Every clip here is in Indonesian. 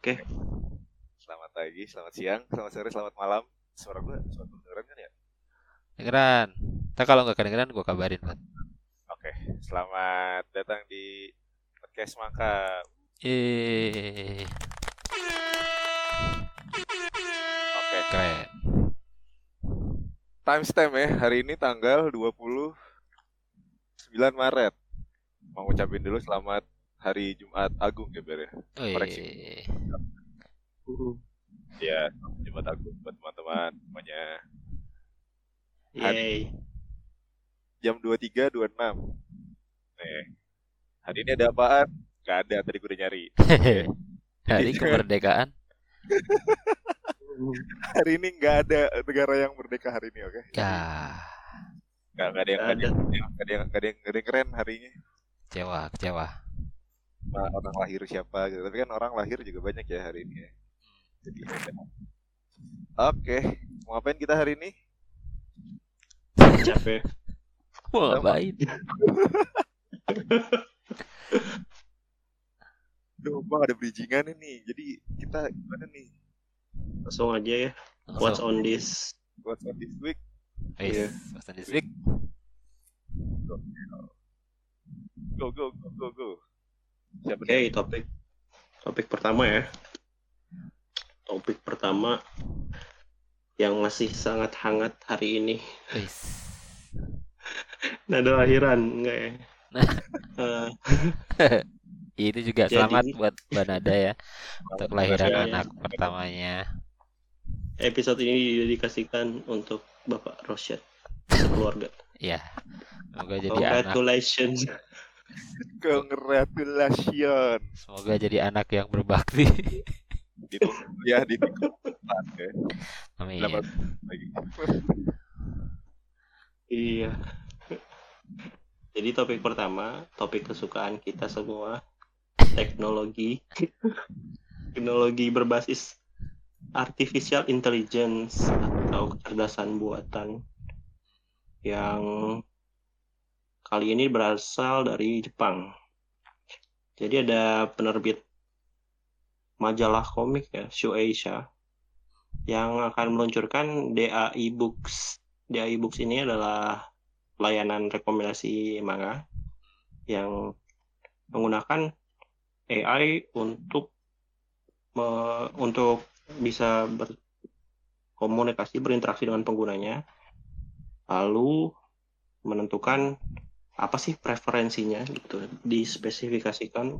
Oke, Selamat pagi, selamat siang, selamat sore, selamat malam. Suara gue kedengeran kan ya? Kedengeran. Ntar kalau nggak kedengeran gue kabarin, Pat. Oke, selamat datang di podcast Mangkap. Eh, Oke, keren. timestamp ya. Hari ini tanggal 29 Maret. Mau ngucapin dulu selamat Hari Jumat Agung ya, Ber ya. Koreksi. Ya, selamat Jumat Agung buat teman-teman semuanya. yay. Jam 23.26. Nih, hari ini ada apaan? Gak ada, tadi gue udah nyari. Hari kemerdekaan. Hari ini nggak ada negara yang merdeka hari ini, oke? Ya, Nggak ada yang keren harinya. kecewa. Orang lahir siapa gitu. Tapi kan orang lahir juga banyak ya hari ini ya. Jadi oke, mau ngapain kita hari ini? Capek. Mau ngapain? Duh, bang ada bridgingan ini. Jadi kita gimana nih? Langsung aja ya. What's on this? What's on this week? Yes, what's on this week? Go. Siapa Oke, topik pertama ya. Topik pertama yang masih sangat hangat hari ini. Yes. Nada lahiran enggak ya? Itu juga Jadi- selamat buat Mbak Nada ya untuk kelahiran Iya. anak pertamanya. Episode ini didedikasikan untuk Bapak Rosyad keluarga. Ya, semoga jadi anak. Congratulations. Congratulations. Semoga jadi anak yang berbakti. Ditunggu ya, ditunggu. Ya. Amin. Selamat pagi. Iya. Jadi topik pertama, topik kesukaan kita semua, teknologi. Teknologi berbasis artificial intelligence atau kecerdasan buatan yang kali ini berasal dari Jepang. Jadi ada penerbit majalah komik ya, Shueisha, yang akan meluncurkan DAI Books. DAI Books ini adalah layanan rekomendasi manga yang menggunakan AI untuk bisa berkomunikasi, berinteraksi dengan penggunanya, lalu menentukan apa sih preferensinya gitu, dispesifikasikan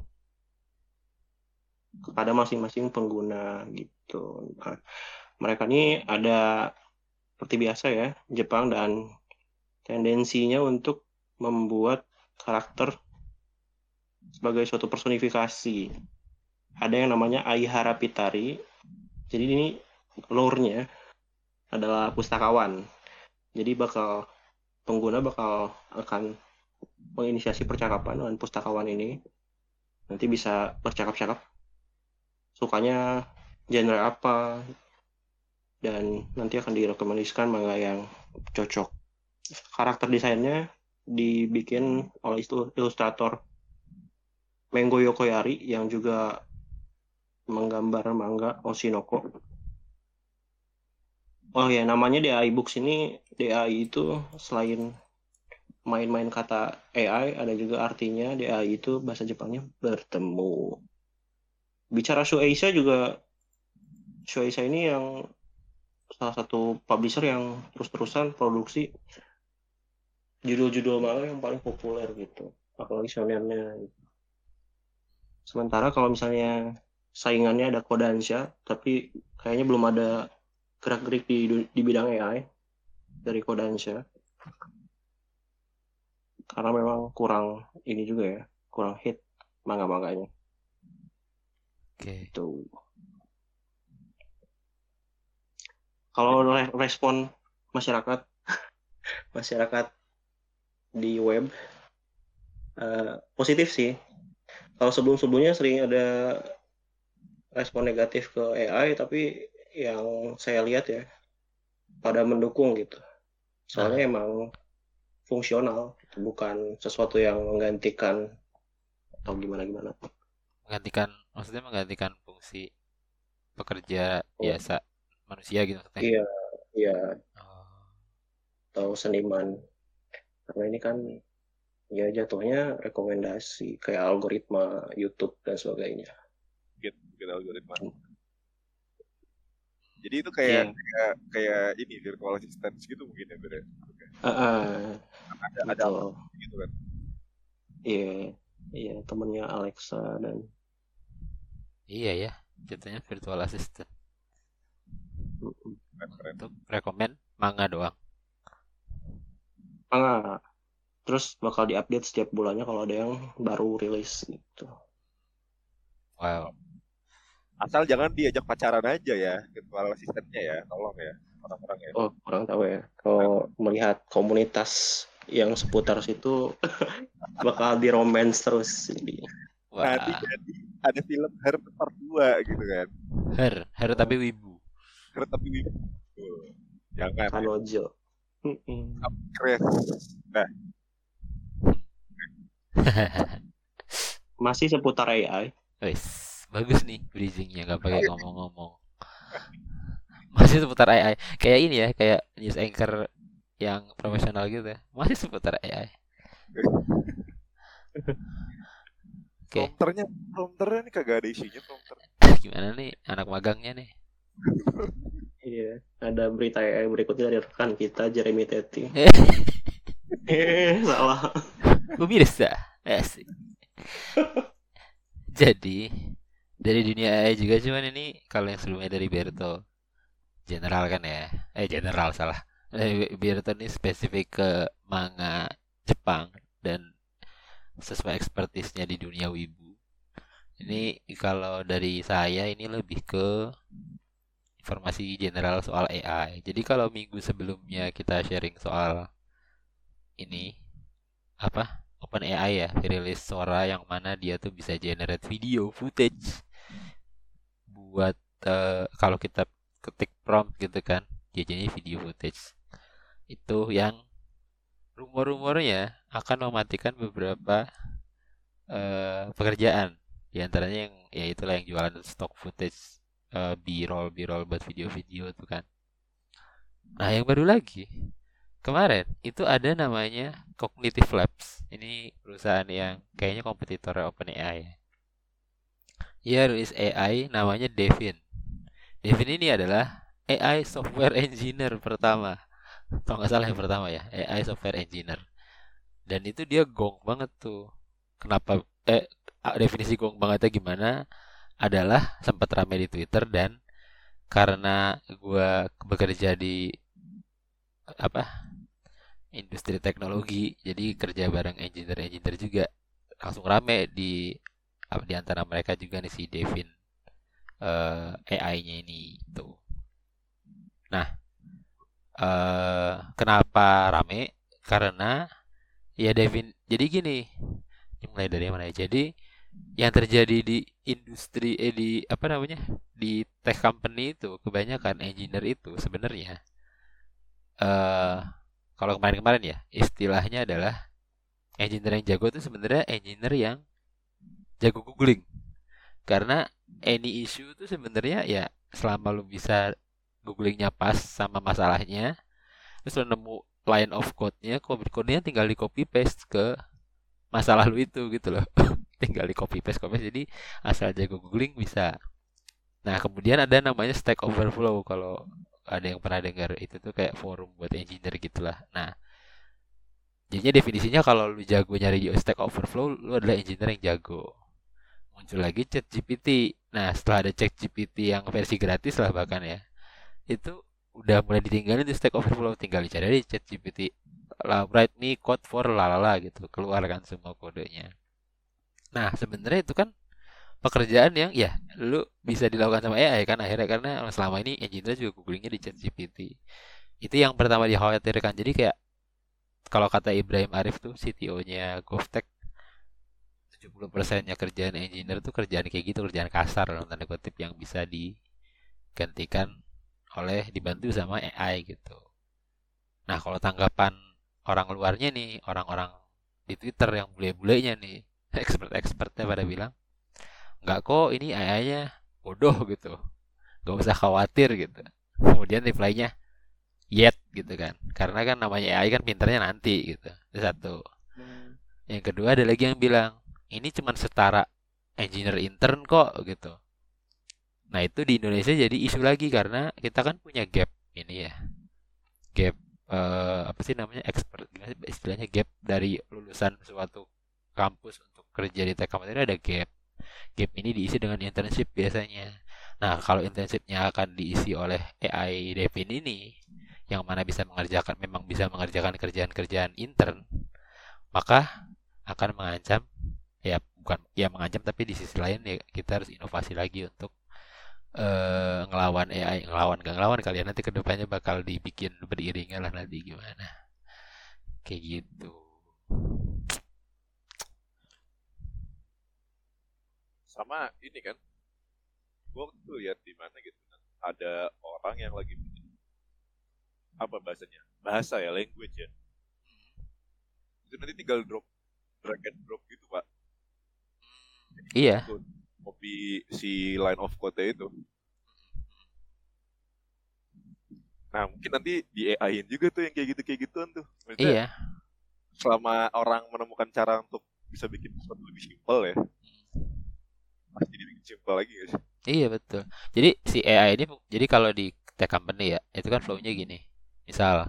kepada masing-masing pengguna gitu. Nah, mereka ini ada seperti biasa ya, Jepang, dan tendensinya untuk membuat karakter sebagai suatu personifikasi. Ada yang namanya Aihara Pitari. Jadi ini lore-nya adalah pustakawan. Jadi pengguna akan menginisiasi percakapan dengan pustakawan ini. Nanti bisa bercakap-cakap sukanya genre apa, dan nanti akan direkomendasikan manga yang cocok. Karakter desainnya dibikin oleh ilustrator Mengo Yokoyari yang juga menggambar manga Oshinoko. Oh ya, namanya DAI Books ini, DAI itu selain main-main kata AI, ada juga artinya DAI itu bahasa Jepangnya bertemu. Bicara Shueisha ini yang salah satu publisher yang terus-terusan produksi judul-judul manga yang paling populer gitu, apalagi shonennya. Sementara kalau misalnya saingannya ada Kodansha, tapi kayaknya belum ada gerak-gerik di bidang AI dari Kodansha. Karena memang kurang ini juga ya, kurang hit manga-manganya. Oke. Tuh. Kalau respon masyarakat di web positif sih. Kalau sebelumnya sering ada respon negatif ke AI, tapi yang saya lihat ya pada mendukung gitu. Soalnya emang fungsional, bukan sesuatu yang menggantikan atau gimana. Maksudnya menggantikan fungsi pekerja Oh, biasa manusia gitu maksudnya. iya, iya, Oh, atau seniman. Karena ini kan ya jatuhnya rekomendasi kayak algoritma YouTube dan sebagainya. Gitu algoritma. Jadi itu kayak Iya, kayak ini virtual assistant gitu mungkin ya, Bre. Ada betul. gitu kan. Iya, iya temennya Alexa dan iya ya, jatuhnya virtual assistant Keren. untuk rekomend manga doang. ah, terus bakal diupdate setiap bulannya kalau ada yang baru rilis gitu. Wow. Asal jangan diajak pacaran aja ya virtual asistennya ya, tolong ya orang-orang ya. Oh, kurang tahu ya. Kalau melihat komunitas yang seputar situ bakal di romance terus. Jadi, Nanti Wah, jadi ada film Her Part 2 gitu kan. her tapi wibu. Her tapi wibu. Jangan ya. Kanojo. Keren. Nah, Masih seputar AI. Wes, bagus nih bridgingnya nggak pakai ngomong-ngomong. Masih seputar AI. Kayak ini ya, kayak news anchor yang profesional gitu ya. Masih seputar AI. Oke, prompternya nih kagak ada isinya prompter. gimana nih anak magangnya nih? Iya, ada berita AI berikutnya dari rekan kita Jeremy Teti. Salah. Gue bisa. Asik. Jadi dari dunia AI juga cuman ini kalau yang sebelumnya dari Berto general kan ya. General salah. Berto ini spesifik ke manga Jepang dan sesuai expertise-nya di dunia wibu. Ini kalau dari saya ini lebih ke informasi general soal AI. Jadi kalau minggu sebelumnya kita sharing soal ini apa OpenAI ya, rilis suara yang mana dia tuh bisa generate video footage buat kalau kita ketik prompt gitu kan, dia jadi video footage. Itu yang rumor-rumornya akan mematikan beberapa pekerjaan. Di antaranya yang ya itulah yang jualan stock footage B-roll buat video-video itu kan. Nah, yang baru lagi kemarin itu ada namanya Cognitive Labs. Ini perusahaan yang kayaknya kompetitor OpenAI ya. Dia rilis AI namanya Devin. Devin ini adalah AI software engineer pertama. Kalau nggak salah yang pertama ya, AI software engineer. Dan itu dia gong banget tuh. Kenapa? Definisi gong bangetnya gimana? Adalah sempat ramai di Twitter dan karena gue bekerja di apa industri teknologi, jadi kerja bareng engineer juga langsung rame di antara mereka juga nih si Devin AI-nya ini tuh. Nah, kenapa rame? Karena ya Devin. Jadi gini, mulai dari mana ya? Jadi yang terjadi di industri di apa namanya di tech company itu kebanyakan engineer itu sebenarnya eh kalau kemarin-kemarin ya istilahnya adalah engineer yang jago itu sebenarnya engineer yang jago googling karena any issue itu sebenarnya ya selama lu bisa googlingnya pas sama masalahnya terus lu nemu line of code-nya tinggal di copy paste ke masalah lu itu gitu loh tinggal di copy paste jadi asal jago googling bisa. Nah kemudian ada namanya Stack Overflow kalau ada yang pernah dengar itu tuh kayak forum buat engineer gitulah. Nah jadinya definisinya kalau lu jago nyari di Stack Overflow lu adalah engineer yang jago. Muncul lagi ChatGPT. Nah setelah ada ChatGPT yang versi gratis lah bahkan ya itu udah mulai ditinggalin di Stack Overflow tinggal dicari di ChatGPT lah write me code for lalala gitu keluar kan semua kodenya. Nah sebenarnya itu kan pekerjaan yang ya lu bisa dilakukan sama AI kan akhirnya karena selama ini engineer juga googlingnya di ChatGPT. Itu yang pertama dikhawatirkan. Jadi kayak kalau kata Ibrahim Arif tuh CTO-nya GovTech 70%-nya kerjaan engineer tuh kerjaan kayak gitu, kerjaan kasar dalam tanda kutip yang bisa digantikan oleh dibantu sama AI gitu. Nah, kalau tanggapan orang luarnya nih, orang-orang di Twitter yang bule-bulenya nih, expert-expertnya pada bilang, nggak kok ini AI-nya bodoh gitu. gak usah khawatir gitu. Kemudian reply-nya yet gitu kan, karena kan namanya AI kan pinternya nanti gitu. Itu satu. Yang kedua ada lagi yang bilang ini cuman setara engineer intern kok gitu. Nah itu di Indonesia jadi isu lagi karena kita kan punya gap ini ya, gap apa sih namanya, expert gimana sih istilahnya, gap dari lulusan suatu kampus untuk kerja di tech company ada gap. Gap ini diisi dengan internship biasanya. Nah kalau internshipnya akan diisi oleh AI Devin ini, yang mana bisa mengerjakan, memang bisa mengerjakan kerjaan-kerjaan intern, maka akan mengancam, ya bukan ya mengancam, tapi di sisi lain ya kita harus inovasi lagi untuk ngelawan AI. Ngelawan gak ngelawan kalian, nanti kedepannya bakal dibikin beriringan lah nanti gimana kayak gitu. Sama ini kan, gue tuh lihat di mana gitu kan, ada orang yang lagi apa bahasanya, bahasa ya, language ya, itu nanti tinggal drag and drop gitu pak. Iya. Tuh, copy si line of code itu. Nah mungkin nanti di AI-in juga tuh yang kayak gituan tuh. Maksudnya, Iya. selama orang menemukan cara untuk bisa bikin sesuatu lebih simpel ya, pasti dibikin simpel lagi guys. Iya betul. Jadi si AI ini, jadi kalau di tech company ya, itu kan flow-nya gini. Misal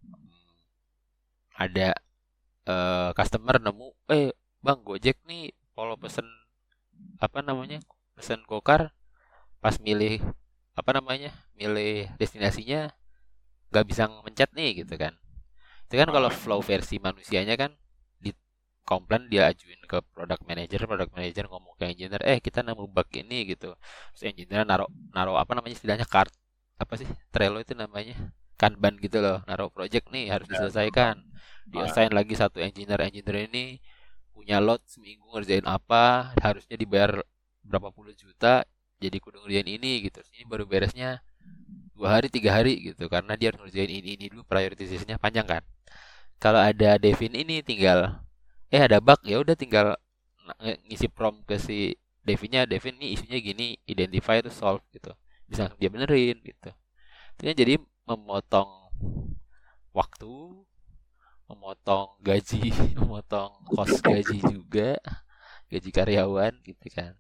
ada customer nemu, bang Gojek nih kalau pesen apa namanya, pesen Gokar, pas milih apa namanya, milih destinasinya nggak bisa mencet nih gitu kan. Itu kan kalau flow versi manusianya kan di komplain, dia ajuin ke product manager ngomong ke engineer, kita nemu bug ini gitu. Terus engineer naruh apa namanya istilahnya, card apa sih, Trello itu namanya, Kanban gitu loh, naruh project nih harus diselesaikan. Di assign lagi satu engineer ini punya load seminggu ngerjain apa, harusnya dibayar berapa puluh juta, jadi kudu ngerjain ini gitu. Ini baru beresnya 2 hari 3 hari gitu, karena dia harus ngerjain ini dulu, prioritasinya panjang kan. Kalau ada Devin ini tinggal ada bug, ya udah tinggal ngisi prompt ke si Devinnya, Devin nih isunya gini, identify itu solve gitu, bisa langsung dia benerin gitu. Itu kan jadi memotong waktu, memotong gaji, memotong cost gaji juga, gaji karyawan gitu kan.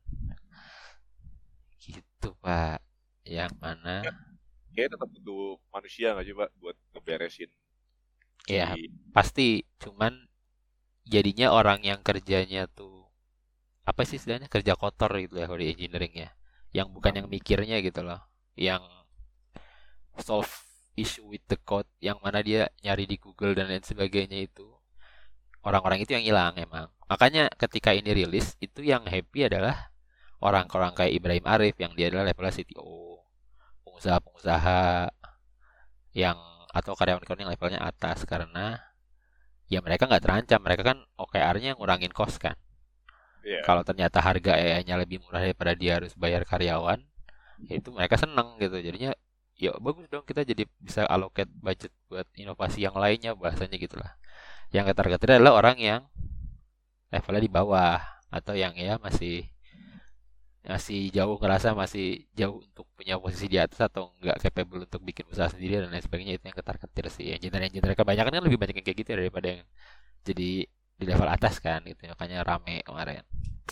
Gitu Pak. Yang mana Kayaknya tetap butuh manusia nggak sih pak buat ngeberesin ya si pasti, cuman jadinya orang yang kerjanya tuh apa sih istilahnya, kerja kotor gitu ya kalau di engineering ya, yang bukan yang mikirnya gitu loh, yang solve issue with the code, yang mana dia nyari di Google dan lain sebagainya, itu orang-orang itu yang hilang emang. Makanya ketika ini rilis, itu yang happy adalah orang-orang kayak Ibrahim Arif, yang dia adalah levelnya CTO, pengusaha-pengusaha yang, atau karyawan-karyawan yang levelnya atas, karena ya mereka nggak terancam, mereka kan OKR-nya ngurangin cost kan. Kalau ternyata harga AI-nya lebih murah daripada dia harus bayar karyawan, ya itu mereka seneng gitu. Jadinya ya bagus dong, kita jadi bisa allocate budget buat inovasi yang lainnya, bahasanya gitulah. Yang ketar-ketir adalah orang yang levelnya di bawah, atau yang ya masih masih jauh, ngerasa masih jauh untuk punya posisi di atas, atau nggak capable untuk bikin usaha sendiri dan lain sebagainya. Itu yang ketar-ketir sih. Engineer kebanyakan kan lebih banyak yang kayak gitu ya, daripada yang jadi di level atas kan gitu. Makanya rame kemarin.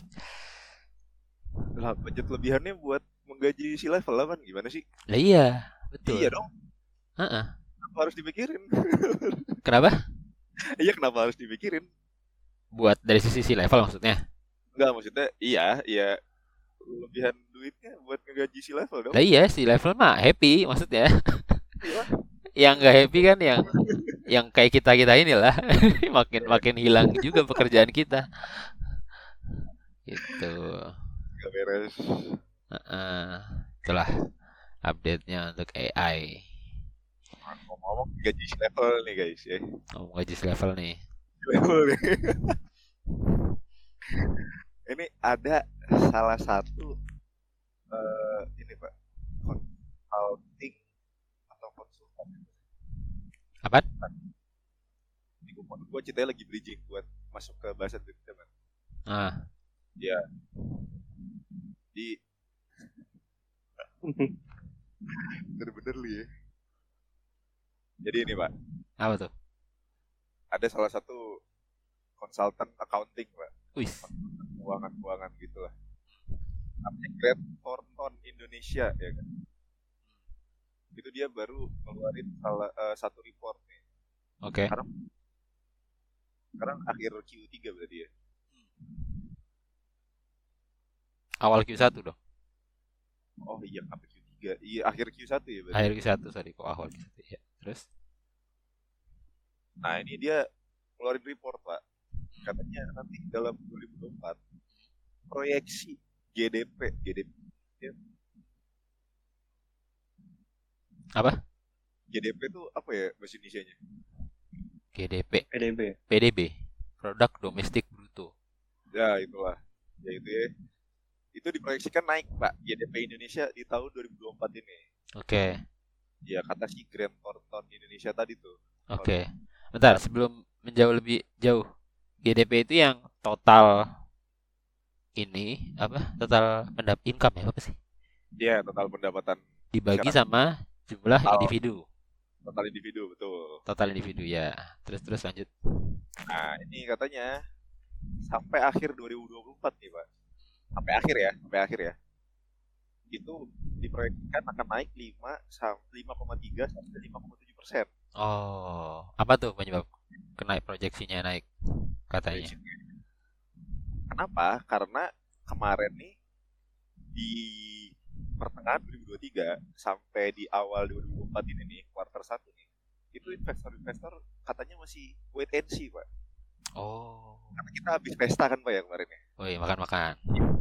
lah budget lebihannya buat menggaji si level lah kan, gimana sih? Lah iya, betul. Iya dong. Heeh. Kenapa harus dipikirin? Kenapa? Iya kenapa harus dipikirin? Buat dari sisi level maksudnya? Enggak, maksudnya iya lebihan duitnya buat ngegaji si level dong. Lah iya, si level mah happy maksudnya. Iya. Yang nggak happy kan yang kayak kita inilah. makin hilang juga pekerjaan kita. Gitu. Gak beres. Itulah update-nya untuk AI. Ngomong gaji si level nih guys ya. Ngomong gaji si level nih. Level nih. Ini ada salah satu ini pak, consulting atau konsultan. Apa? Ini gue ceritanya lagi bridging buat masuk ke bahasa Indonesia kan. Ya. Di Bener-bener lu ya. Jadi ini Pak, Apa tuh? ada salah satu konsultan accounting Pak, Wih, keuangan gitu lah. Namanya Grant Thornton Indonesia ya kan. Itu dia baru ngeluarin satu report nih. oke. Sekarang akhir Q3 berarti ya. Awal Q1 dong. Oh iya, akhir Q3. Iya, akhir Q1 ya berarti. Akhir Q1, sorry, kok awal Q1 ya. Terus? Nah, ini dia ngeluarin report, Pak. Katanya nanti dalam 2024 proyeksi GDP ya, Apa? GDP itu apa ya bahasa Indonesianya? GDP, PDB. PDB, Produk Domestik Bruto. Ya, itulah. Ya itu ya. Itu diproyeksikan naik, Pak, GDP Indonesia di tahun 2024 ini. Oke, Ya, kata si Grant Thornton Indonesia tadi tuh. oke. Bentar, sebelum menjauh lebih jauh, GDP itu yang total ini apa? Total income ya apa sih? Ya, total pendapatan Dibagi masyarakat. sama jumlah Total. individu. Total individu, betul. Total individu ya. Terus lanjut. Nah, ini katanya sampai akhir 2024 nih, Pak. Sampai akhir ya. Itu diproyeksikan akan naik 5,3 sampai 5,7%. Oh, apa tuh penyebab proyeksinya naik katanya? Kenapa? Karena kemarin nih di pertengahan 2023 sampai di awal 2024 ini nih, kuartal 1 nih, itu investor-investor katanya masih wait and see, Pak. Oh. Karena kita habis pesta kan, Pak, ya kemarin ya. Oh iya, makan-makan.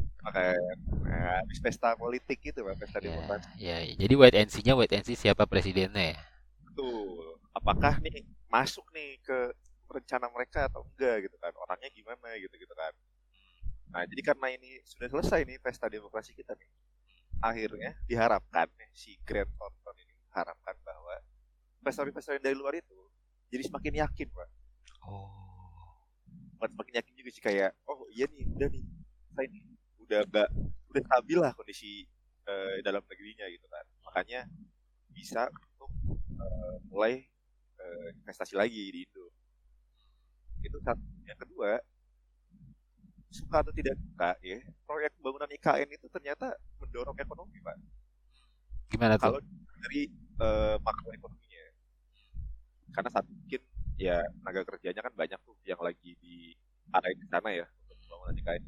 Habis pesta politik gitu, Pak, pesta demokrasi. Ya. Jadi wait and see siapa presidennya ya? Betul. Apakah nih masuk nih ke rencana mereka atau enggak gitu kan? Orangnya gimana gitu kan. Nah, jadi karena ini sudah selesai nih pesta demokrasi kita nih. Akhirnya diharapkan si Grant Thornton ini harapkan bahwa investor-investor yang dari luar itu jadi semakin yakin, Pak. Oh. Bukan semakin yakin juga sih, kayak oh iya nih udah nih kita ini udah stabil lah kondisi dalam negerinya gitu kan. Makanya bisa untuk mulai investasi lagi di Indo. Itu satu. Yang kedua, suka atau tidak suka ya, proyek pembangunan IKN itu ternyata mendorong ekonomi, Pak. Gimana tuh? Kalau dari makroekonominya, karena saat mungkin ya tenaga kerjanya kan banyak tuh yang lagi di area di sana ya untuk pembangunan IKN.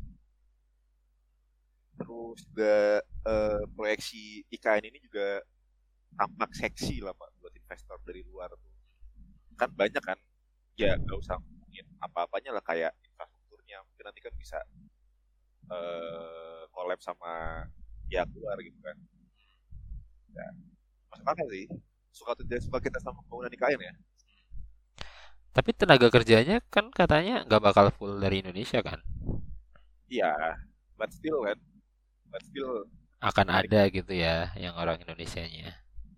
Terus juga proyeksi IKN ini juga tampak seksi lah, Pak, buat investor dari luar tuh. Kan banyak kan, ya nggak usah ngomongin apa-apanya lah, kayak infrastrukturnya mungkin nanti kan bisa collab sama pihak luar gitu kan. Ya, masuk akal sih. Suka atau tidak suka kita sama pembangunan IKN ya. Tapi tenaga kerjanya kan katanya nggak bakal full dari Indonesia kan? Iya, but still Akan ada gitu ya yang orang Indonesianya.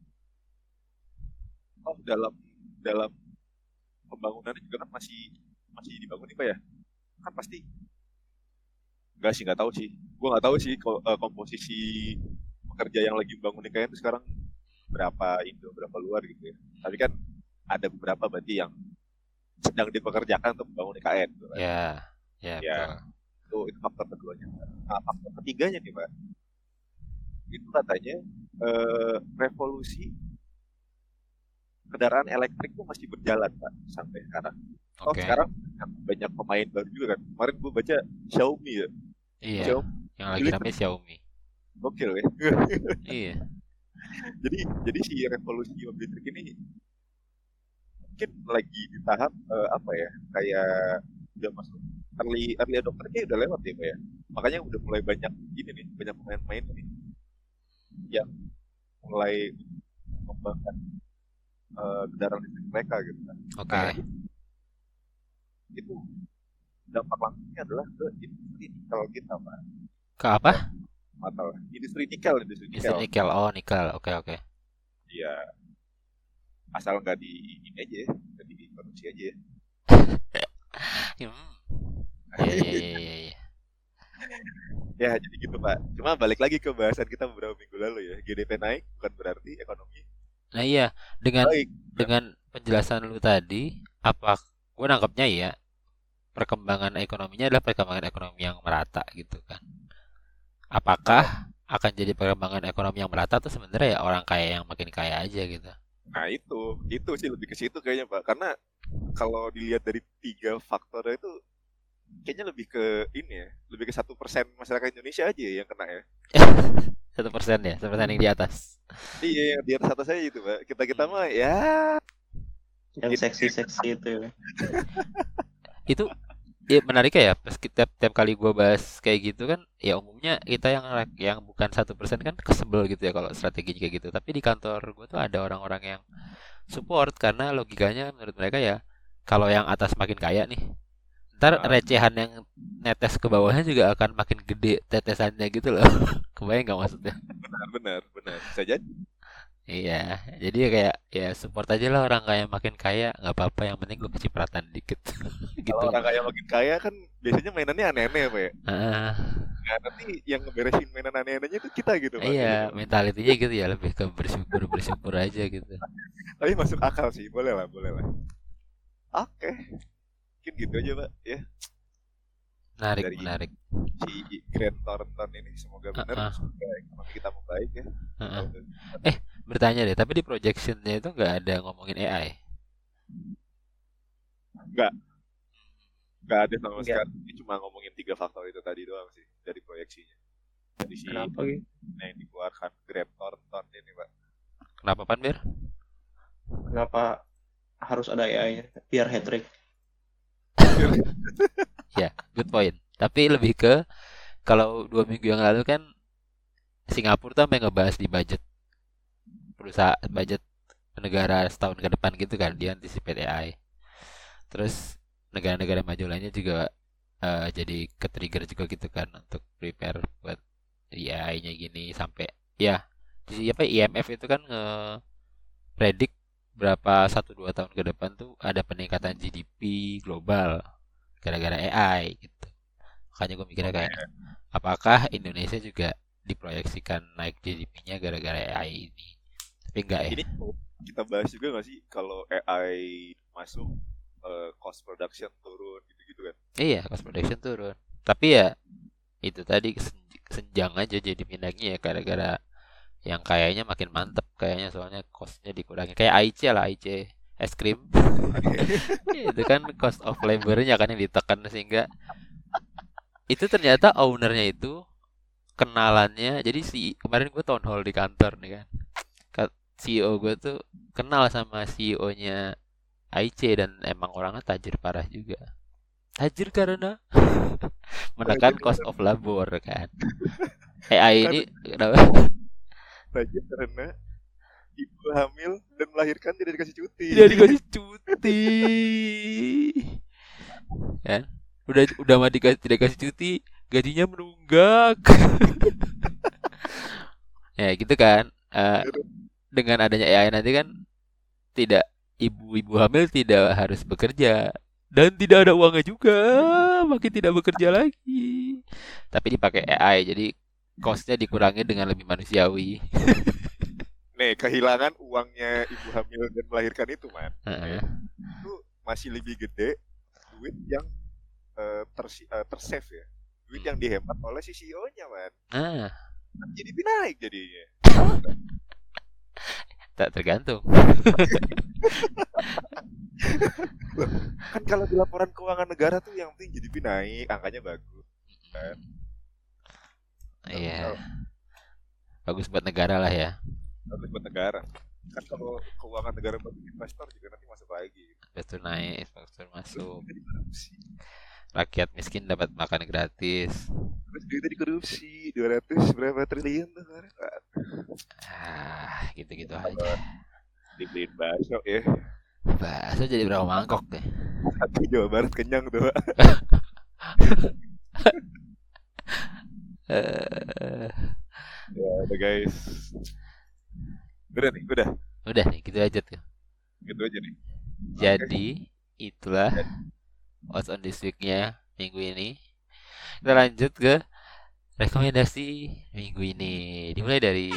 oh dalam pembangunan juga kan masih dibangun nih, Pak, ya. Kan pasti nggak tahu sih. Gua nggak tahu sih komposisi pekerja yang lagi membangun IKN itu sekarang berapa Indo, berapa luar gitu ya. Tapi kan ada beberapa berarti yang sedang dipekerjakan untuk membangun IKN gitu kan. Ya, Betul. Itu faktor keduanya. Nah, faktor ketiganya nih, Pak, itu katanya revolusi kendaraan elektrik tuh masih berjalan, Pak, sampai sekarang. Oh, Oke. sekarang banyak pemain baru juga kan. Kemarin gue baca Xiaomi ya. Iya. Xiaomi. Yang lagi namanya Xiaomi. Gokil ya. Iya. Jadi si revolusi mobil listrik ini mungkin lagi di tahap apa ya, kayak udah masuk early adopter-nya udah lewat ya, Pak, ya. Makanya udah mulai banyak banyak pemain-pemain nih yang mulai mengembangkan kendaraan listrik mereka gitu kan. Oke. Nah, itu dampak langsungnya adalah ke industri nikel kita, Pak. Ke apa? Masalah industri nikel. Nikel. Oh, nikel. Oke. Iya, asal nggak di ini aja, nggak diproduksi aja. Iya. Ya jadi gitu Pak. Cuma balik lagi ke bahasan kita beberapa minggu lalu ya. GDP naik bukan berarti ekonomi Nah iya, dengan baik. dengan penjelasan lu tadi, apa gue nangkepnya ya, perkembangan ekonominya adalah perkembangan ekonomi yang merata gitu kan. Apakah akan jadi perkembangan ekonomi yang merata tuh sebenarnya ya orang kaya yang makin kaya aja gitu. Nah itu sih lebih ke situ kayaknya Pak. Karena kalau dilihat dari 3 faktor itu kayaknya lebih ke ini ya, lebih ke 1% masyarakat Indonesia aja yang kena ya. 1% ya, 1% yang di atas. Iya, yang di atas atas aja gitu Pak. Kita mah ya Yang ini seksi-seksi itu ya. Itu ya menarik ya, pas kita tiap kali gue bahas kayak gitu kan, ya umumnya kita yang bukan 1% kan kesebel gitu ya kalau strategi kayak gitu. Tapi di kantor gue tuh ada orang-orang yang support karena logikanya menurut mereka ya, kalau yang atas makin kaya nih, ntar ah, recehan yang netes ke bawahnya juga akan makin gede tetesannya gitu loh. Kebayang nggak maksudnya? benar. Bisa jadi. Iya, jadi ya kayak ya support aja lah orang kaya makin kaya, nggak apa-apa, yang penting gue kecipratan dikit Kalau gitu. orang kaya makin kaya kan biasanya mainannya aneh-aneh Pak ya. Ah, Nah, nanti yang ngeberesin mainan aneh-anehnya itu kita gitu Pak. iya, Kayaknya. mentalitinya gitu ya, lebih ke bersyukur bersyukur aja gitu. Tapi masuk akal sih, boleh lah, boleh lah. Oke, mungkin gitu aja Pak ya Menarik, dari menarik. si Grant Thornton ini. Semoga Ah, benar, ah, semoga ekonomi kita membaik ya. ah, ah. Tahun 2024. Eh, bertanya deh, tapi di projectionnya itu nggak ada ngomongin AI. Nggak, nggak ada sama Enggak. sekali. Ini cuma ngomongin 3 faktor itu tadi doang sih dari proyeksinya. Dari si Kenapa gitu? yang dikeluarkan Grant Thornton ini Pak. Kenapa Pan Bir? Kenapa harus ada AI-nya? Biar hat-trick. Ya, good point. Tapi lebih ke kalau 2 minggu yang lalu kan Singapura tuh sampai ngebahas di budget perusahaan, budget negara setahun ke depan gitu kan, dia anticipate AI. Terus negara-negara maju lainnya juga jadi ke-trigger juga gitu kan untuk prepare buat AI-nya gini sampai ya di apa IMF itu kan nge-predict berapa 1-2 tahun ke depan tuh ada peningkatan GDP global gara-gara AI gitu. Makanya gue mikirnya kayak apakah Indonesia juga diproyeksikan naik GDP-nya gara-gara AI ini? Tapi enggak ya. Ini kita bahas juga nggak sih kalau AI masuk cost production turun gitu-gitu kan? Iya, cost production turun. Tapi ya itu tadi senjang aja jadi minangnya ya gara-gara yang kayaknya makin mantep kayaknya soalnya costnya dikurangi kayak AIC lah, AIC es krim. Itu kan cost of labornya kan yang ditekan sehingga itu ternyata ownernya itu kenalannya. Jadi si kemarin gue town hall di kantor nih kan, CEO gue tuh kenal sama CEO-nya AIC dan emang orangnya tajir parah juga. Tajir karena menekan cost of labor kan. AI ini kenapa? Tajir karena ibu hamil dan melahirkan tidak dikasih cuti. Tidak dikasih cuti. Kan? Udah mah tidak kasih cuti, gajinya menunggak. Ya gitu kan. Dengan adanya AI nanti kan tidak ibu-ibu hamil tidak harus bekerja dan tidak ada uangnya juga, makin tidak bekerja lagi. Tapi dipakai AI jadi costnya dikurangi dengan lebih manusiawi. Nih, kehilangan uangnya ibu hamil dan melahirkan itu, man. Heeh. Itu masih lebih gede duit yang tersave ya. Duit yang dihemat oleh si CEO-nya, man. Nah, Jadi naik jadinya. tak tergantung. Kan kalau di laporan keuangan negara tuh yang penting GDP naik, angkanya bagus. Kan? Iya, bagus buat negara lah ya. Bagus buat negara. Kan kalau keuangan negara buat investor juga nanti masuk lagi. Investor naik, investor masuk. Jadi korupsi. Rakyat miskin dapat makan gratis. Terus duitnya dikorupsi 200 berapa triliun tuh kemarin. Gitu-gitu aja. Dibeliin bakso ya. Bakso jadi berapa mangkok deh. Satu Jawa Barat kenyang tuh, Pak. Ya udah guys. Udah nih, Udah nih, gitu aja tuh. gitu aja nih. Jadi itulah What's on this week-nya minggu ini. Kita lanjut ke Rekomendasi minggu ini dimulai dari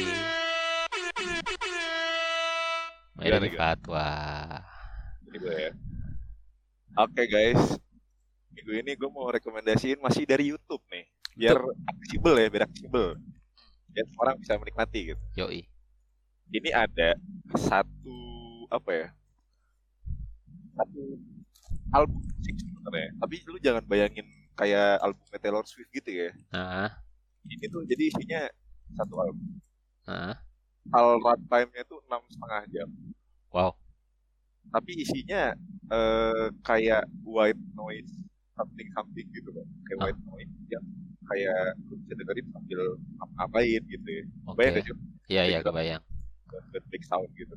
Gimana, gimana? Fatwa. Ini gue ya. Oke guys, minggu ini gue mau rekomendasiin masih dari YouTube nih, biar aksesibel ya, biar aksesibel, biar orang bisa menikmati gitu. Yoi. Ini ada satu satu album musik sebenarnya, tapi lu jangan bayangin kayak albumnya Taylor Swift gitu ya. Nah, Ini tuh jadi isinya satu album. nah. Al runtime-nya tuh 6,5 jam. Wow. Tapi isinya kayak white noise something gitu kan. Kayak white noise yang kayak lu bisa dengerin sambil ngapain gitu ya. Bayang gak Oke. sih? Iya, kebayang. Big sound gitu.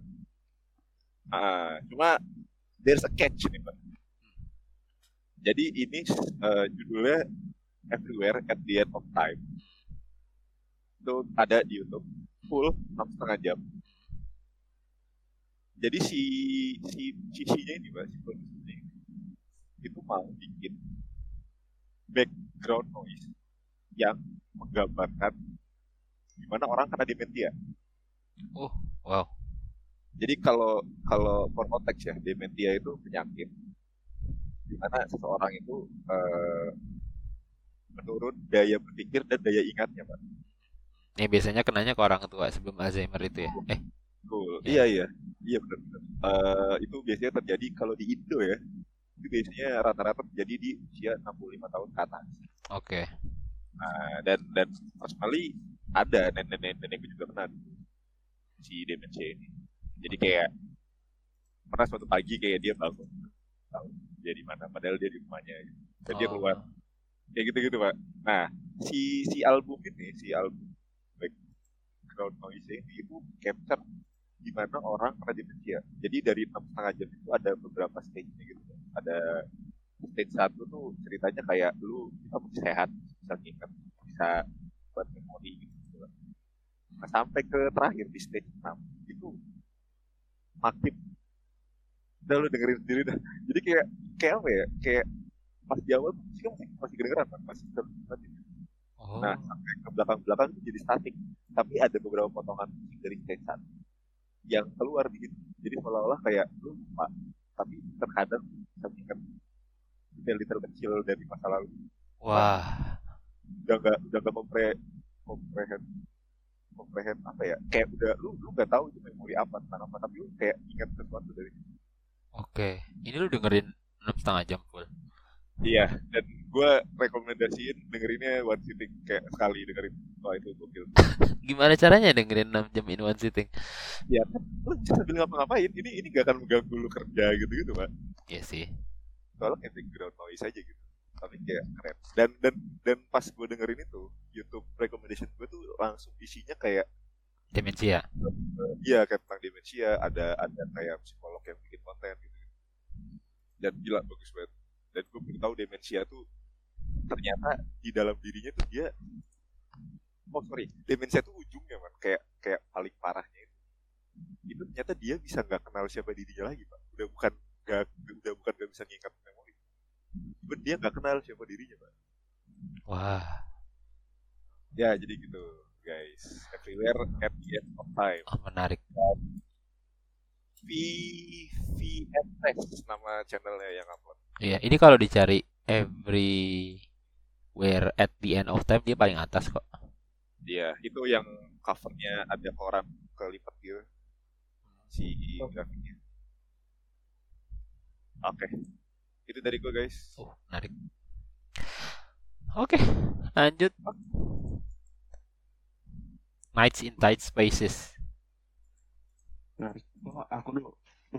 Cuma there's a catch nih Pak. Jadi ini judulnya Everywhere at the End of Time. Itu ada di YouTube full 6,5 jam. Jadi si sisinya ini Pak, si produsernya ini, itu mau bikin background noise yang menggambarkan gimana orang kena dementia. Oh, wow. Jadi kalau for konteks ya, dementia itu penyakit di mana seseorang itu menurun daya berpikir dan daya ingatnya, Pak. Ini biasanya kenanya ke orang tua sebelum Alzheimer itu ya. Cool. Ya. Iya benar. Itu biasanya terjadi kalau di Indo ya. Itu biasanya rata-rata terjadi di usia 65 tahun ke atas. Oke. Dan personally ada nenek-nenek juga pernah si demensia ini. Jadi kayak pernah suatu pagi kayak dia bangun, tahu dia di mana, padahal dia di rumahnya. Dan dia keluar, kayak gitu Pak. Nah, si album background noise ini itu capture di mana orang kena demensia. Jadi dari 6,5 jam itu ada beberapa stage-nya gitu. Ada stage 1 tuh ceritanya kayak lu kita masih sehat, bisa ingat, bisa buat memori gitu. Nah, sampai ke terakhir di stage 6 itu makin udah lu dengerin sendiri dah. Jadi kayak apa ya? Kayak pas di awal sih masih kedengeran kan, masih terdengar. Nah, sampai ke belakang itu jadi statik. Tapi ada beberapa potongan dari stage 1 yang keluar gitu. Jadi seolah-olah kayak lu lupa, tapi terkadang bisa ingat detail-detail kecil dari masa lalu. Wah. Udah nggak comprehend apa ya? Kayak udah lu nggak tahu itu memori apa tentang apa, tapi lu kayak ingat sesuatu dari itu. Oke. Ini lu dengerin 6,5 jam full. Iya, dan gue rekomendasiin dengerinnya one sitting, kayak sekali dengerin. Wah, itu gokil. Gimana caranya dengerin 6 jam in one sitting? Ya kan, lu sambil ngapa-ngapain, ini gak akan mengganggu lu kerja gitu Pak. Iya sih. Soalnya kayak background noise aja gitu. Tapi kayak keren. Dan pas gue dengerin itu, YouTube recommendation gue tuh langsung isinya kayak Demensia. Iya, kayak tentang demensia, ada kayak psikolog yang bikin konten gitu. Dan gila, bagus banget. Dan gue baru tahu demensia tuh ternyata di dalam dirinya tuh dia demensia tuh ujungnya man, kayak paling parahnya itu ternyata dia bisa nggak kenal siapa dirinya lagi Pak. Udah bukan nggak bisa ngingat memori, tapi dia nggak kenal siapa dirinya Pak. Wah. Ya jadi gitu guys, Everywhere at the End of Time. Menarik. VVNX nama channelnya yang upload. Iya, ini kalau dicari Everywhere at the End of Time dia paling atas kok. Iya, itu yang covernya ada koran kelipat gitu si grafiknya. Oke. Itu dari gue guys. Menarik. Oke, lanjut. Nights in Tight Spaces. Menarik. Aku dulu.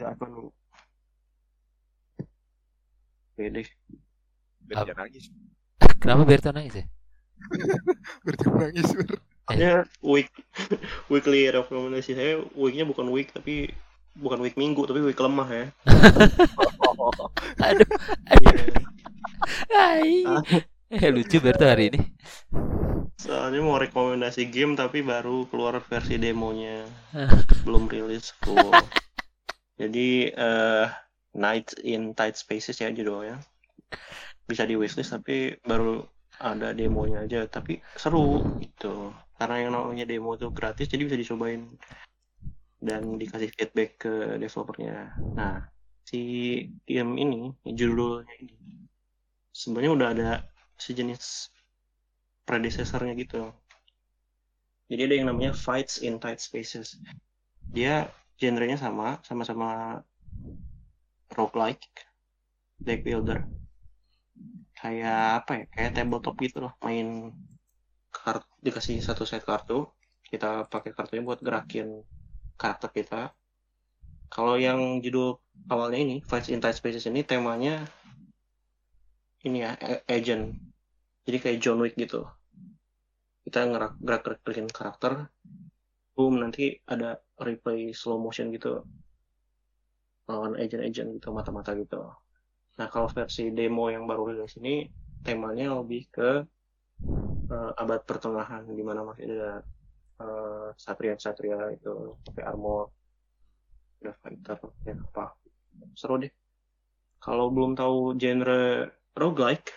Pede. Biar jangan nangis. Kenapa Berto nangis ya? Biar jangan nangis. Ya weekly rekomendasi saya weeknya bukan week tapi bukan week minggu tapi week lemah ya. Aduh. Lucu Berto hari ini. Soalnya mau rekomendasi game tapi baru keluar versi demonya, belum rilis full. Jadi Nights in Tight Spaces ya judulnya. Bisa di wishlist tapi baru ada demonya aja, tapi seru gitu. Karena yang namanya demo itu gratis, jadi bisa dicobain dan dikasih feedback ke developernya. Nah, si game ini, judulnya ini, sebenarnya udah ada sejenis predecessornya gitu. Jadi ada yang namanya Fights in Tight Spaces. Dia genrenya sama-sama roguelike, deck builder. Kayak apa ya? Kayak tabletop gitu loh, main dikasih satu set kartu, kita pakai kartunya buat gerakin karakter kita. Kalau yang judul awalnya ini, Fights in Tight Spaces ini temanya ini ya, agent. Jadi kayak John Wick gitu. Kita gerak-gerakin karakter, boom, nanti ada replay slow motion gitu. Lawan agent-agent gitu, mata-mata gitu. Nah, kalau versi demo yang baru rilis ini, temanya lebih ke abad pertengahan, di mana masih ada satria-satria itu pakai armor, ada fighter, ya apa. Seru deh. Kalau belum tahu genre roguelike,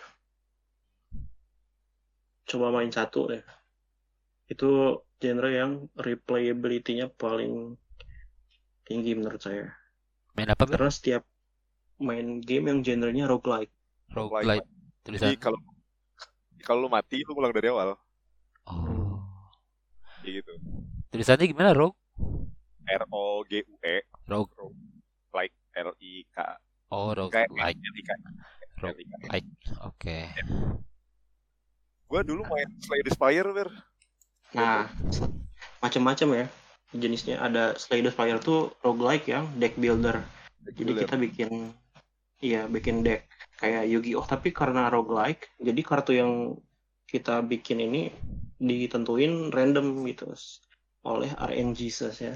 coba main satu deh. Itu genre yang replayability-nya paling tinggi menurut saya. Main apa, Ber? Karena setiap main game yang genrenya roguelike. Roguelite. Jadi Tulisan. kalau lu mati lu ulang dari awal. Oh. Kayak gitu. Tulisannya gimana, Rogue? ROGUE. Rogue. Like LIK. Oh, Kayak roguelike. LIK. Roguelike. Oke. Gua dulu main Slay the Spire, Ber. Nah, macam-macam ya jenisnya. Ada Slay the Spire tuh roguelike yang deck builder. Jadi kita bikin deck kayak Yu-Gi-Oh, tapi karena roguelike, jadi kartu yang kita bikin ini ditentuin random gitu oleh RNG ya.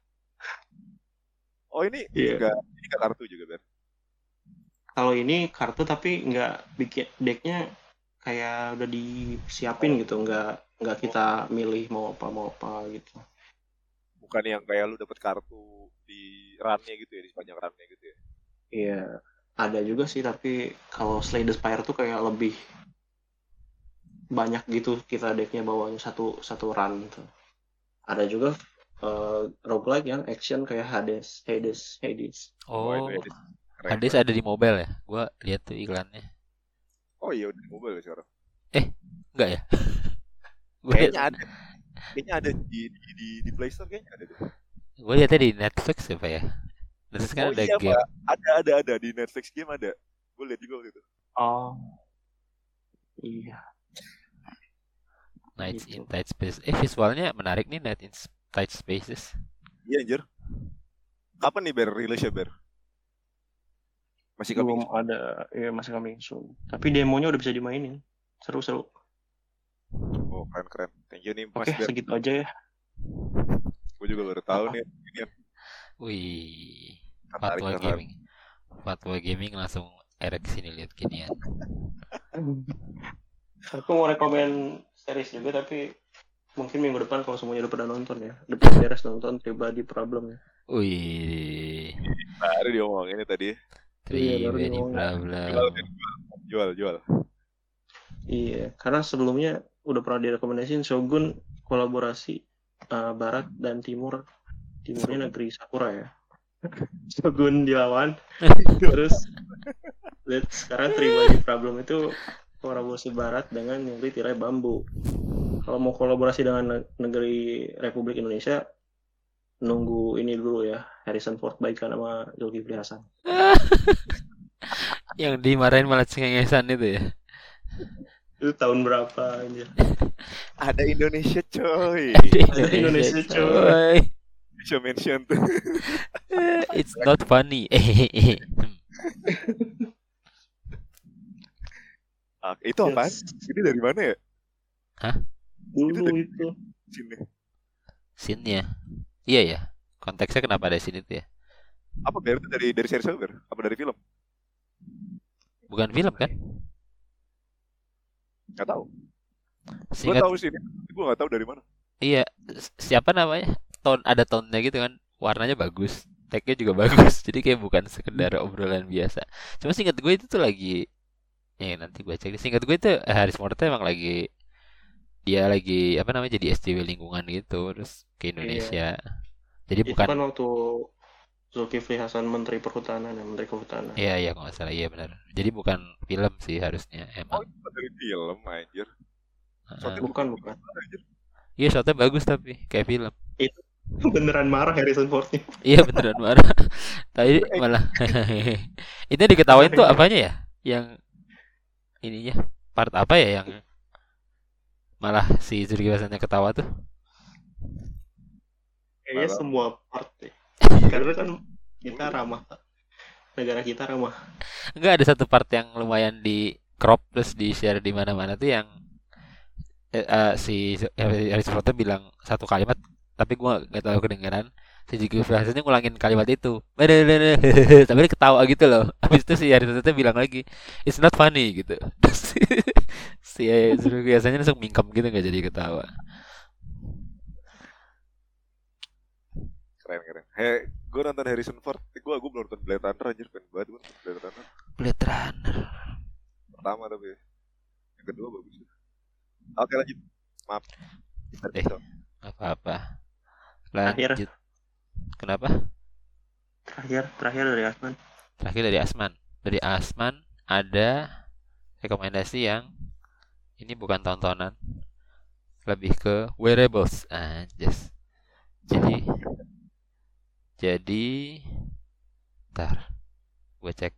Oh, ini Iya. ini nggak kartu juga, Ber. Kalau ini kartu tapi nggak bikin decknya kayak udah disiapin gitu, nggak kita milih mau apa gitu. Bukan yang kayak lu dapet kartu di run-nya gitu ya, di sepanjang run-nya gitu ya. Iya, ada juga sih, tapi kalau Slay the Spire tuh kayak lebih banyak gitu kita decknya bawanya satu run gitu. Ada juga roguelike yang action kayak Hades. Oh, itu ya, keren, Hades keren. ada di mobile ya? Gua lihat tuh iklannya. Oh iya, udah di mobile ya sekarang. Enggak ya? Gue Kayaknya ada di Play Store, kayaknya ada deh. gue lihatnya di Netflix ya, Pak ya. Netflix kan Oh ada iya, game. Pak. Ada di Netflix game ada. Gue lihat juga waktu itu. Oh, iya. Nights Gitu. in Tight Spaces. Visualnya menarik nih, Night in Tight Spaces. Iya, anjir. Kapan nih, Ber, rilis ya, Ber? Masih Belum coming. ada, ya masih coming soon. Tapi demonya udah bisa dimainin. Seru-seru. Oh, keren. Thank you nih, Mas Oke, Ber. segitu aja ya. Gue juga baru tahu nih. Ini Wih, tertarik. Fatwa Gaming langsung ereksi nih lihat ginian. Aku mau rekomen series juga, tapi mungkin minggu depan kalau semuanya udah pada nonton ya. Udah beres nonton Pribadi Problem ya. Wih, Baru diomongin ini tadi. Iya, baru Pribadi diomongin. Problem. Jual. Iya, karena sebelumnya udah pernah direkomendasiin Shogun kolaborasi Barat dan Timur. Timurnya negeri Sakura ya. Shogun dilawan. Terus sekarang Pribadi Problem itu kolaborasi Barat dengan negeri tirai bambu. Kalau mau kolaborasi dengan negeri Republik Indonesia, nunggu ini dulu ya, Harrison Ford baikan sama Zulkifli Hasan. Yang dimarahin malah cengengesan itu ya. Itu tahun berapa aja? Ada Indonesia, coy. Ada Indonesia, coy. Bisa mention tuh. It's not funny. Itu apaan? Ini dari mana ya? Hah? Dulu itu. Sini. Scene-nya. Iya ya. Konteksnya kenapa ada scene itu ya? Apa Ber? Itu dari series apa, Ber? Apa dari film? Bukan film kan? Gak tahu. Gue Seingat tahu sih. Gue gak tahu dari mana. iya, siapa namanya? Ada tone-nya gitu kan. Warnanya bagus. Tag-nya juga bagus. Jadi kayak bukan sekedar obrolan biasa. Cuma seingat gue itu tuh lagi Ya nanti gue cek. Singkat gue itu Harris Moore emang dia lagi apa namanya jadi SJW lingkungan gitu terus ke Iya, Indonesia. Jadi itu bukan kan waktu Zulkifli Hasan Menteri Perhutanan ya, Menteri Kehutanan. iya kalau nggak salah iya benar. Jadi bukan film sih harusnya Oh emang. itu dari film anjir. Heeh. Shotnya Bukan, bagus bukan. anjir. Iya shotnya bagus tapi kayak film. Itu beneran marah Harrison Ford-nya. Iya beneran marah. Tapi malah itu diketawain tuh Marahnya. apanya ya? Yang ininya part apa ya yang malah si Zulkifli Hasannya ketawa tuh? Kayaknya Malah semua part ya. Karena kan kita ramah, negara kita ramah. Enggak ada satu part yang lumayan di crop terus di share di mana-mana tuh yang si Harrison Ford bilang satu kalimat tapi gua nggak tahu kedengeran si Zulkifli Hasannya ngulangin kalimat itu tapi dia ketawa gitu loh habis itu si Harrison Ford bilang lagi it's not funny gitu terus si Zulkifli Hasannya langsung mingkem gitu nggak jadi ketawa. keren. Hey, gue nonton Harrison Ford. Gue belum nonton Blade Runner anjir, pengen banget gue nonton Blade Runner. Blade Runner Pertama tapi yang kedua bagus. Oke lanjut. Maaf. eh apa-apa Terakhir, lanjut kenapa terakhir dari Asman. terakhir dari Asman ada rekomendasi yang ini bukan tontonan lebih ke wearables anjas jadi ntar gue cek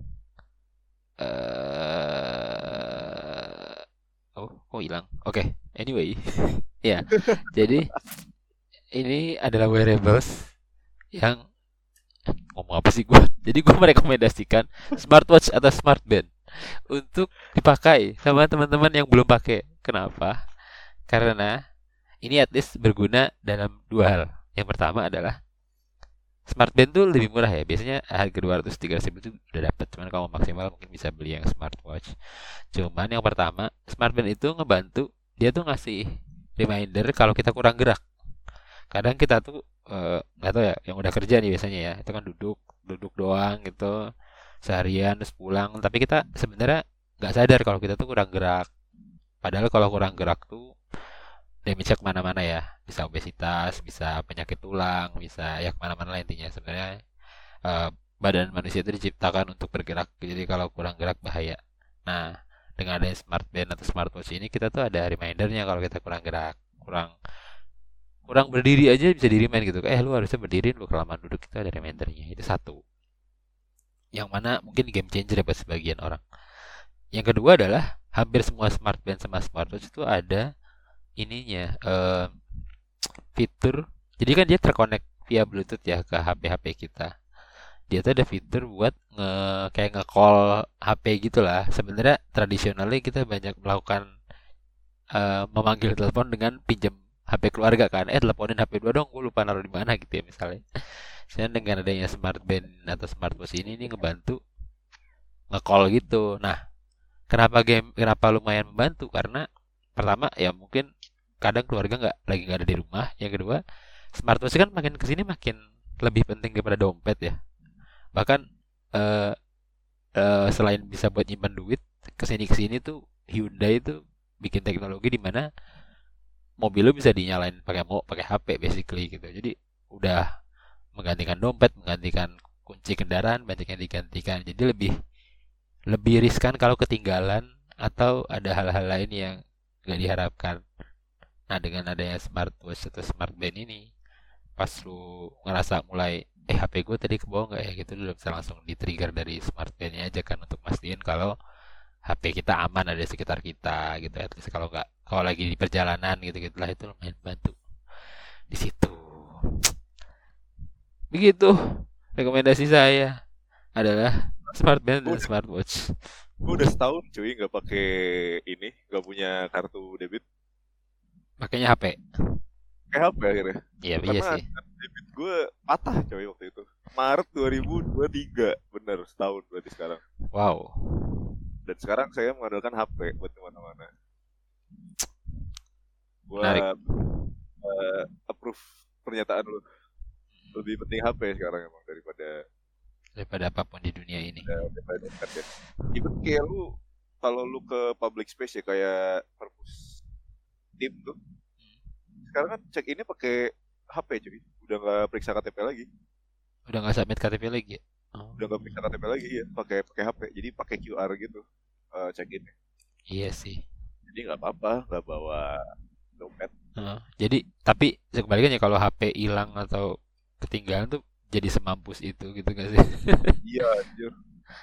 oh kok hilang oke anyway ya jadi ini adalah wearables yang ngomong apa sih gue jadi gue merekomendasikan smartwatch atau smartband untuk dipakai sama teman-teman yang belum pakai kenapa karena ini at least berguna dalam dua hal yang pertama adalah smartband tuh lebih murah ya biasanya harga 200-300 ribu itu udah dapat cuman kalau maksimal mungkin bisa beli yang smartwatch cuman yang pertama smartband itu ngebantu dia tuh ngasih reminder kalau kita kurang gerak kadang kita tuh nggak tahu ya yang udah kerja nih biasanya ya itu kan duduk duduk doang gitu seharian terus pulang tapi kita sebenarnya nggak sadar kalau kita tuh kurang gerak padahal kalau kurang gerak tuh damage kemana-mana ya bisa obesitas bisa penyakit tulang bisa ya kemana-mana lah intinya sebenarnya eh, badan manusia itu diciptakan untuk bergerak jadi kalau kurang gerak bahaya nah dengan adanya smart band atau smartwatch ini kita tuh ada remindernya kalau kita kurang gerak kurang kurang berdiri aja bisa di remind gitu lu harusnya berdiri lu kelamaan duduk itu ada remindernya itu satu yang mana mungkin game changer ya buat sebagian orang yang kedua adalah hampir semua smart band sama smartwatch itu ada ininya fitur jadi kan dia terkonek via Bluetooth ya ke HP-HP kita dia tuh ada fitur buat kayak nge-call HP gitulah sebenarnya tradisionalnya kita banyak melakukan memanggil telepon dengan pinjam HP keluarga kan teleponin HP dua dong gue lupa naruh di mana gitu ya misalnya sedangkan dengan adanya smart band atau smartwatch ini ngebantu nge-call gitu nah kenapa lumayan membantu karena pertama ya mungkin kadang keluarga nggak ada di rumah yang kedua smartwatch kan makin kesini makin lebih penting daripada dompet ya bahkan eh, selain bisa buat nyimpan duit kesini tuh Hyundai itu bikin teknologi di mana mobil lu bisa dinyalain pakai HP basically gitu jadi udah menggantikan dompet menggantikan kunci kendaraan banyak yang digantikan jadi lebih riskan kalau ketinggalan atau ada hal-hal lain yang nggak diharapkan. Nah dengan adanya smartwatch atau smartband ini, pas lu ngerasa mulai HP gue tadi kebawa nggak ya gitu, lu bisa langsung di-trigger dari smartbandnya aja kan untuk mastiin kalau HP kita aman ada di sekitar kita gitu. At least kalau lagi di perjalanan gitu gitulah itu lumayan bantu di situ. Begitu rekomendasi saya adalah smartband dan smartwatch. Gue udah setahun cuy nggak pakai ini, nggak punya kartu debit. Makanya HP. Kayak HP akhirnya. Iya sih. Kartu debit gue patah coy waktu itu. Maret 2023, bener setahun berarti sekarang. Wow. Dan sekarang saya mengandalkan HP buat kemana-mana. Gue approve pernyataan lu. Lebih penting HP sekarang emang daripada apapun di dunia ini. Daripada internet. Even kayak lu kalau lu ke public space ya kayak perpus tim tuh, sekarang kan check ini pakai HP cuy, udah nggak periksa KTP lagi, Udah nggak submit KTP lagi ya? Oh, udah nggak periksa KTP lagi ya, pakai HP, jadi pakai QR gitu check in. iya sih. Jadi nggak apa-apa, nggak bawa dompet. Jadi tapi sebaliknya kalau HP hilang atau ketinggalan tuh jadi semampus itu gitu gak sih? Iya, anjir.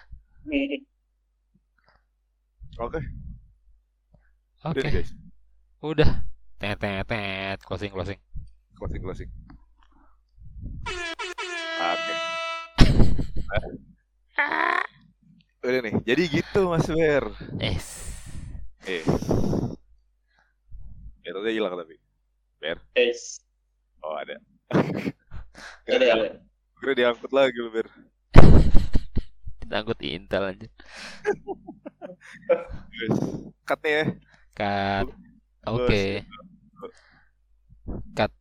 Oke, udah Oke, nih guys, udah. Tet tet tet, closing closing. closing. Oke, udah nih. Jadi gitu Mas Ber. Es. Eh, Bernya hilang tapi. Ber, Yes. oh ada. Ada. Kira diangkut lagi lu Ber. Kita Intel aja. Guys, cut ya. Cut. Bos. Oke. Cut.